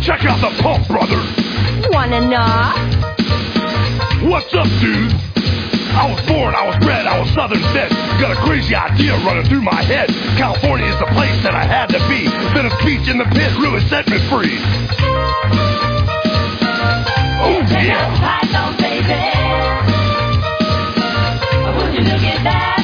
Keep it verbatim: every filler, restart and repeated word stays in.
Check out the Pump Brothers. Wanna know? What's up, dude? I was born, I was bred, I was southern fed. Got a crazy idea running through my head. California is the place that I had to be. Then a speech in the pit really set me free. Oh yeah. Baby. Would you look at that?